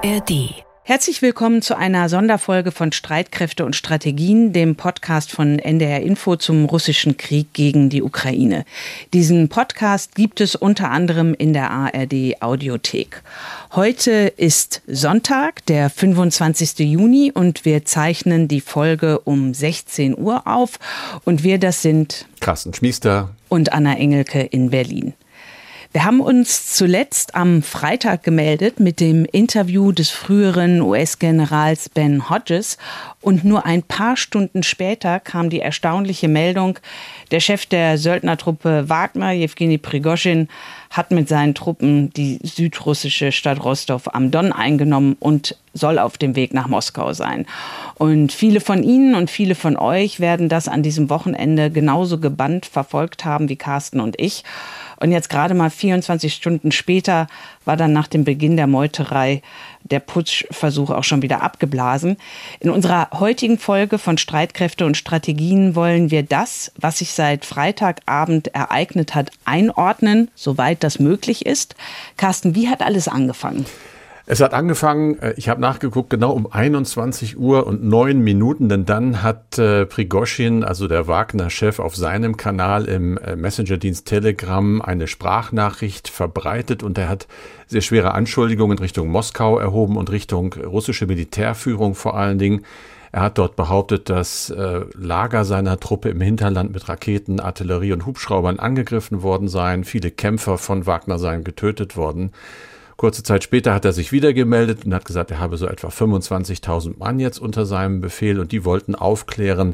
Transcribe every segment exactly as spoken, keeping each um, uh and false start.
R D. Herzlich willkommen zu einer Sonderfolge von Streitkräfte und Strategien, dem Podcast von N D R Info zum russischen Krieg gegen die Ukraine. Diesen Podcast gibt es unter anderem in der A R D Audiothek. Heute ist Sonntag, der fünfundzwanzigsten Juni, und wir zeichnen die Folge um sechzehn Uhr auf. Und wir, das sind Carsten Schmiester und Anna Engelke in Berlin. Wir haben uns zuletzt am Freitag gemeldet mit dem Interview des früheren U S-Generals Ben Hodges, und nur ein paar Stunden später kam die erstaunliche Meldung, der Chef der Söldnertruppe Wagner, Jewgeni Prigoschin, hat mit seinen Truppen die südrussische Stadt Rostov am Don eingenommen und soll auf dem Weg nach Moskau sein. Und viele von Ihnen und viele von euch werden das an diesem Wochenende genauso gebannt verfolgt haben wie Carsten und ich. Und jetzt gerade mal vierundzwanzig Stunden später war dann nach dem Beginn der Meuterei der Putschversuch auch schon wieder abgeblasen. In unserer heutigen Folge von Streitkräfte und Strategien wollen wir das, was sich seit Freitagabend ereignet hat, einordnen, soweit das möglich ist. Carsten, wie hat alles angefangen? Es hat angefangen, ich habe nachgeguckt, genau um einundzwanzig Uhr und neun Minuten, denn dann hat äh, Prigoschin, also der Wagner-Chef, auf seinem Kanal im äh, Messenger-Dienst Telegram eine Sprachnachricht verbreitet, und er hat sehr schwere Anschuldigungen Richtung Moskau erhoben und Richtung russische Militärführung vor allen Dingen. Er hat dort behauptet, dass äh, Lager seiner Truppe im Hinterland mit Raketen, Artillerie und Hubschraubern angegriffen worden seien. Viele Kämpfer von Wagner seien getötet worden. Kurze Zeit später hat er sich wieder gemeldet und hat gesagt, er habe so etwa fünfundzwanzigtausend Mann jetzt unter seinem Befehl, und die wollten aufklären,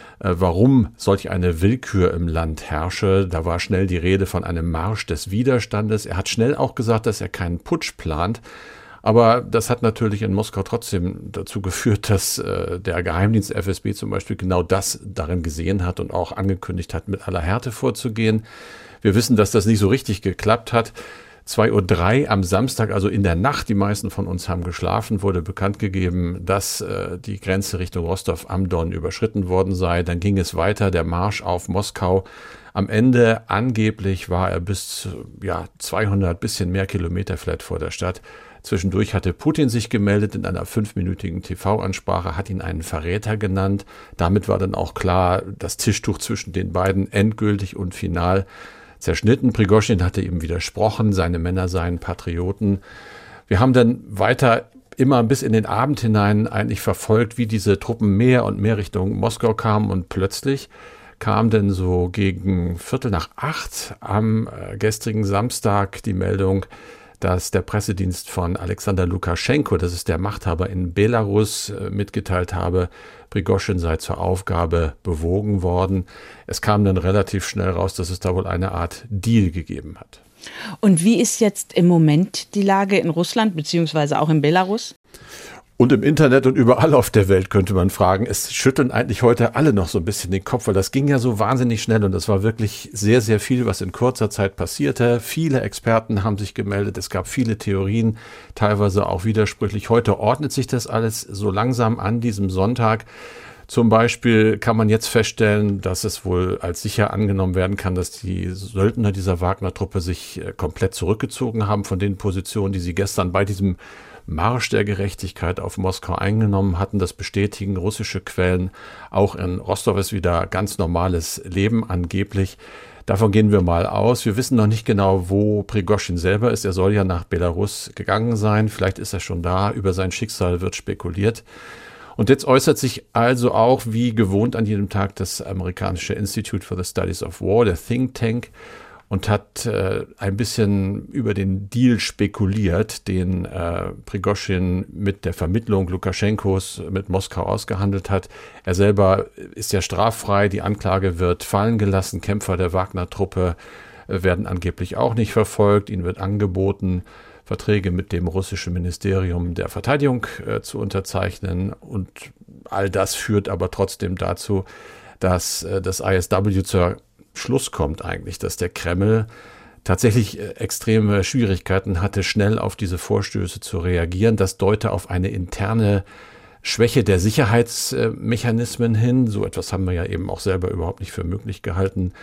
warum solch eine Willkür im Land herrsche. Da war schnell die Rede von einem Marsch des Widerstandes. Er hat schnell auch gesagt, dass er keinen Putsch plant. Aber das hat natürlich in Moskau trotzdem dazu geführt, dass äh, der Geheimdienst F S B zum Beispiel genau das darin gesehen hat und auch angekündigt hat, mit aller Härte vorzugehen. Wir wissen, dass das nicht so richtig geklappt hat. zwei Uhr drei am Samstag, also in der Nacht, die meisten von uns haben geschlafen, wurde bekannt gegeben, dass äh, die Grenze Richtung Rostov am Don überschritten worden sei. Dann ging es weiter, der Marsch auf Moskau. Am Ende angeblich war er bis ja, zweihundert, bisschen mehr Kilometer vielleicht vor der Stadt. Zwischendurch hatte Putin sich gemeldet in einer fünfminütigen T V-Ansprache, hat ihn einen Verräter genannt. Damit war dann auch klar, das Tischtuch zwischen den beiden endgültig und final zerschnitten. Prigoschin hatte ihm widersprochen, seine Männer seien Patrioten. Wir haben dann weiter immer bis in den Abend hinein eigentlich verfolgt, wie diese Truppen mehr und mehr Richtung Moskau kamen, und plötzlich kam dann so gegen Viertel nach acht am äh, gestrigen Samstag die Meldung, dass der Pressedienst von Alexander Lukaschenko, das ist der Machthaber in Belarus, äh, mitgeteilt habe, Prigoschin sei zur Aufgabe bewogen worden. Es kam dann relativ schnell raus, dass es da wohl eine Art Deal gegeben hat. Und wie ist jetzt im Moment die Lage in Russland beziehungsweise auch in Belarus? Und im Internet und überall auf der Welt könnte man fragen. Es schütteln eigentlich heute alle noch so ein bisschen den Kopf, weil das ging ja so wahnsinnig schnell, und es war wirklich sehr, sehr viel, was in kurzer Zeit passierte. Viele Experten haben sich gemeldet, es gab viele Theorien, teilweise auch widersprüchlich. Heute ordnet sich das alles so langsam an diesem Sonntag. Zum Beispiel kann man jetzt feststellen, dass es wohl als sicher angenommen werden kann, dass die Söldner dieser Wagner-Truppe sich komplett zurückgezogen haben von den Positionen, die sie gestern bei diesem Marsch der Gerechtigkeit auf Moskau eingenommen hatten. Das bestätigen russische Quellen. Auch in Rostov ist wieder ganz normales Leben angeblich. Davon gehen wir mal aus. Wir wissen noch nicht genau, wo Prigoschin selber ist. Er soll ja nach Belarus gegangen sein. Vielleicht ist er schon da. Über sein Schicksal wird spekuliert. Und jetzt äußert sich also auch, wie gewohnt an jedem Tag, das amerikanische Institute for the Studies of War, der Think Tank, und hat äh, ein bisschen über den Deal spekuliert, den äh, Prigoschin mit der Vermittlung Lukaschenkos mit Moskau ausgehandelt hat. Er selber ist ja straffrei, die Anklage wird fallen gelassen. Kämpfer der Wagner-Truppe äh, werden angeblich auch nicht verfolgt. Ihnen wird angeboten, Verträge mit dem russischen Ministerium der Verteidigung äh, zu unterzeichnen. Und all das führt aber trotzdem dazu, dass äh, das I S W zur Schluss kommt eigentlich, dass der Kreml tatsächlich extreme Schwierigkeiten hatte, schnell auf diese Vorstöße zu reagieren. Das deute auf eine interne Schwäche der Sicherheitsmechanismen hin. So etwas haben wir ja eben auch selber überhaupt nicht für möglich gehalten.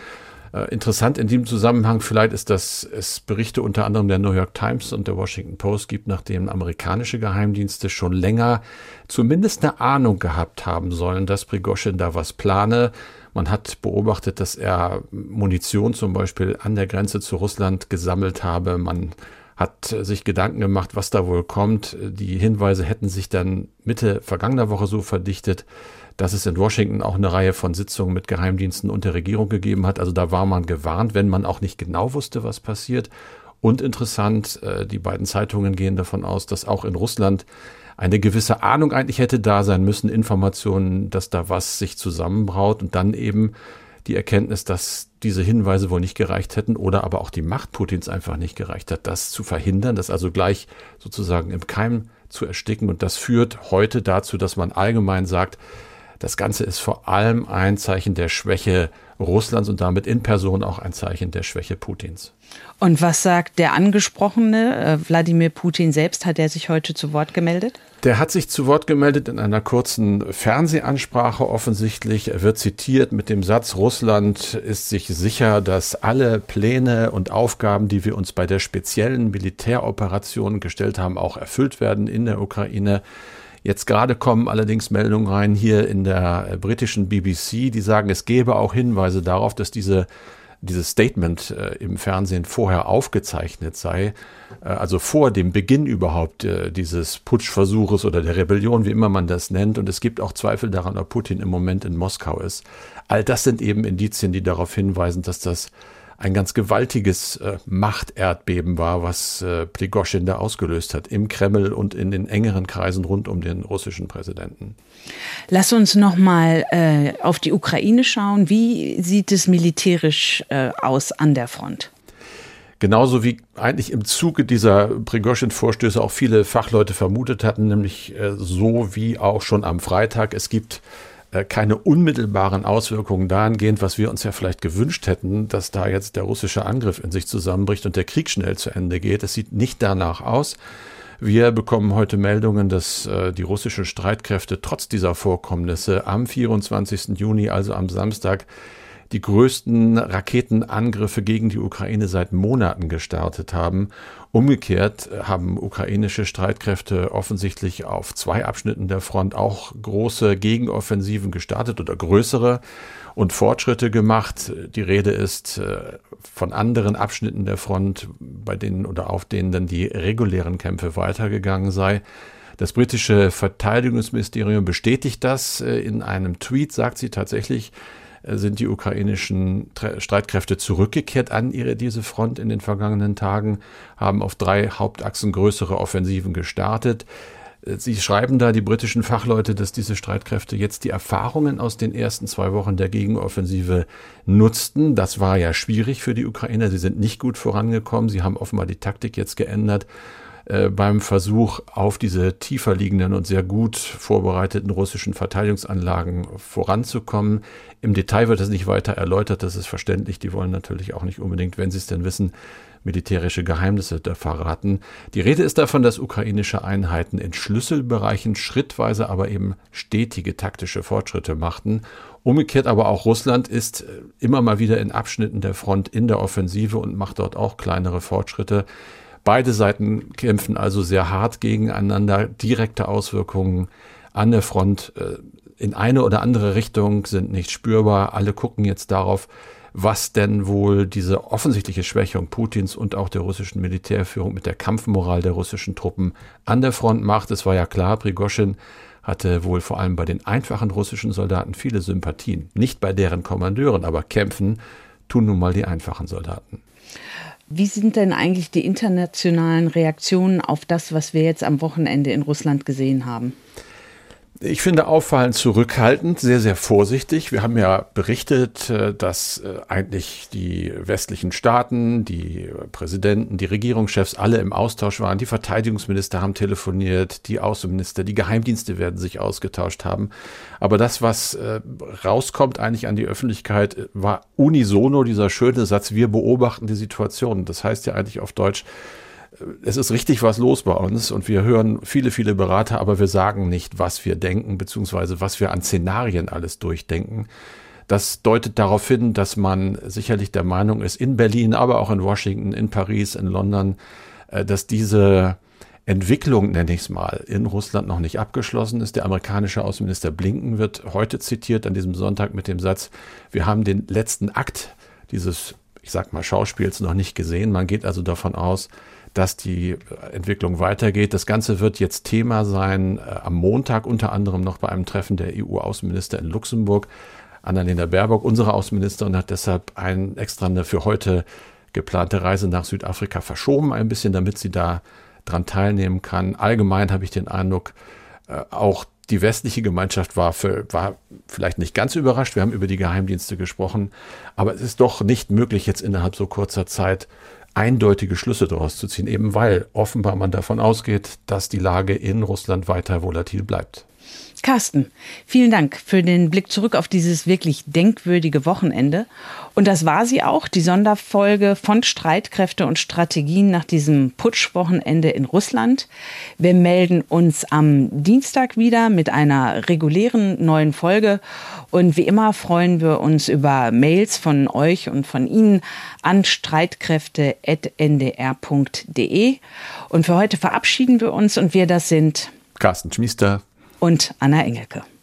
Äh, interessant in diesem Zusammenhang vielleicht ist, dass es Berichte unter anderem der New York Times und der Washington Post gibt, nachdem amerikanische Geheimdienste schon länger zumindest eine Ahnung gehabt haben sollen, dass Prigoschin da was plane. Man hat beobachtet, dass er Munition zum Beispiel an der Grenze zu Russland gesammelt habe. Man hat sich Gedanken gemacht, was da wohl kommt. Die Hinweise hätten sich dann Mitte vergangener Woche so verdichtet, dass es in Washington auch eine Reihe von Sitzungen mit Geheimdiensten und der Regierung gegeben hat. Also da war man gewarnt, wenn man auch nicht genau wusste, was passiert. Und interessant, die beiden Zeitungen gehen davon aus, dass auch in Russland eine gewisse Ahnung eigentlich hätte da sein müssen, Informationen, dass da was sich zusammenbraut und dann eben die Erkenntnis, dass diese Hinweise wohl nicht gereicht hätten oder aber auch die Macht Putins einfach nicht gereicht hat, das zu verhindern, das also gleich sozusagen im Keim zu ersticken. Und das führt heute dazu, dass man allgemein sagt, das Ganze ist vor allem ein Zeichen der Schwäche Russlands und damit in Person auch ein Zeichen der Schwäche Putins. Und was sagt der Angesprochene, äh, Wladimir Putin selbst? Hat er sich heute zu Wort gemeldet? Der hat sich zu Wort gemeldet in einer kurzen Fernsehansprache offensichtlich. Er wird zitiert mit dem Satz, Russland ist sich sicher, dass alle Pläne und Aufgaben, die wir uns bei der speziellen Militäroperation gestellt haben, auch erfüllt werden in der Ukraine. Jetzt gerade kommen allerdings Meldungen rein hier in der britischen B B C, die sagen, es gäbe auch Hinweise darauf, dass diese dieses Statement äh, im Fernsehen vorher aufgezeichnet sei, äh, also vor dem Beginn überhaupt äh, dieses Putschversuches oder der Rebellion, wie immer man das nennt. Und es gibt auch Zweifel daran, ob Putin im Moment in Moskau ist. All das sind eben Indizien, die darauf hinweisen, dass das ein ganz gewaltiges äh, Machterdbeben war, was äh, Prigoschin da ausgelöst hat im Kreml und in den engeren Kreisen rund um den russischen Präsidenten. Lass uns noch mal äh, auf die Ukraine schauen. Wie sieht es militärisch äh, aus an der Front? Genauso wie eigentlich im Zuge dieser Prigoschin-Vorstöße auch viele Fachleute vermutet hatten, nämlich äh, so wie auch schon am Freitag. Es gibt keine unmittelbaren Auswirkungen dahingehend, was wir uns ja vielleicht gewünscht hätten, dass da jetzt der russische Angriff in sich zusammenbricht und der Krieg schnell zu Ende geht. Es sieht nicht danach aus. Wir bekommen heute Meldungen, dass äh, die russischen Streitkräfte trotz dieser Vorkommnisse am vierundzwanzigsten Juni, also am Samstag, die größten Raketenangriffe gegen die Ukraine seit Monaten gestartet haben. Umgekehrt haben ukrainische Streitkräfte offensichtlich auf zwei Abschnitten der Front auch große Gegenoffensiven gestartet oder größere und Fortschritte gemacht. Die Rede ist von anderen Abschnitten der Front, bei denen oder auf denen dann die regulären Kämpfe weitergegangen sei. Das britische Verteidigungsministerium bestätigt das. In einem Tweet sagt sie tatsächlich, sind die ukrainischen Streitkräfte zurückgekehrt an ihre, diese Front in den vergangenen Tagen, haben auf drei Hauptachsen größere Offensiven gestartet. Sie schreiben da, die britischen Fachleute, dass diese Streitkräfte jetzt die Erfahrungen aus den ersten zwei Wochen der Gegenoffensive nutzten. Das war ja schwierig für die Ukrainer. Sie sind nicht gut vorangekommen. Sie haben offenbar die Taktik jetzt geändert beim Versuch, auf diese tiefer liegenden und sehr gut vorbereiteten russischen Verteidigungsanlagen voranzukommen. Im Detail wird das nicht weiter erläutert, das ist verständlich. Die wollen natürlich auch nicht unbedingt, wenn sie es denn wissen, militärische Geheimnisse da verraten. Die Rede ist davon, dass ukrainische Einheiten in Schlüsselbereichen schrittweise, aber eben stetige taktische Fortschritte machten. Umgekehrt aber auch Russland ist immer mal wieder in Abschnitten der Front in der Offensive und macht dort auch kleinere Fortschritte. Beide Seiten kämpfen also sehr hart gegeneinander. Direkte Auswirkungen an der Front in eine oder andere Richtung sind nicht spürbar. Alle gucken jetzt darauf, was denn wohl diese offensichtliche Schwächung Putins und auch der russischen Militärführung mit der Kampfmoral der russischen Truppen an der Front macht. Es war ja klar, Prigoschin hatte wohl vor allem bei den einfachen russischen Soldaten viele Sympathien. Nicht bei deren Kommandeuren, aber kämpfen tun nun mal die einfachen Soldaten. Wie sind denn eigentlich die internationalen Reaktionen auf das, was wir jetzt am Wochenende in Russland gesehen haben? Ich finde auffallend zurückhaltend, sehr, sehr vorsichtig. Wir haben ja berichtet, dass eigentlich die westlichen Staaten, die Präsidenten, die Regierungschefs alle im Austausch waren. Die Verteidigungsminister haben telefoniert, die Außenminister, die Geheimdienste werden sich ausgetauscht haben. Aber das, was rauskommt eigentlich an die Öffentlichkeit, war unisono dieser schöne Satz, wir beobachten die Situation. Das heißt ja eigentlich auf Deutsch, es ist richtig was los bei uns und wir hören viele, viele Berater, aber wir sagen nicht, was wir denken, beziehungsweise was wir an Szenarien alles durchdenken. Das deutet darauf hin, dass man sicherlich der Meinung ist, in Berlin, aber auch in Washington, in Paris, in London, dass diese Entwicklung, nenne ich es mal, in Russland noch nicht abgeschlossen ist. Der amerikanische Außenminister Blinken wird heute zitiert an diesem Sonntag mit dem Satz, wir haben den letzten Akt dieses, ich sag mal, Schauspiels noch nicht gesehen. Man geht also davon aus, dass die Entwicklung weitergeht. Das Ganze wird jetzt Thema sein, äh, am Montag unter anderem noch bei einem Treffen der E U-Außenminister in Luxemburg. Annalena Baerbock, unsere Außenministerin, hat deshalb ein extra eine für heute geplante Reise nach Südafrika verschoben, ein bisschen, damit sie da dran teilnehmen kann. Allgemein habe ich den Eindruck, äh, auch die westliche Gemeinschaft war, für, war vielleicht nicht ganz überrascht. Wir haben über die Geheimdienste gesprochen, aber es ist doch nicht möglich, jetzt innerhalb so kurzer Zeit eindeutige Schlüsse daraus zu ziehen, eben weil offenbar man davon ausgeht, dass die Lage in Russland weiter volatil bleibt. Carsten, vielen Dank für den Blick zurück auf dieses wirklich denkwürdige Wochenende. Und das war sie auch, die Sonderfolge von Streitkräfte und Strategien nach diesem Putschwochenende in Russland. Wir melden uns am Dienstag wieder mit einer regulären neuen Folge. Und wie immer freuen wir uns über Mails von euch und von Ihnen an streitkräfte at n d r punkt d e. Und für heute verabschieden wir uns und wir, das sind Carsten Schmiester und Anna Engelke.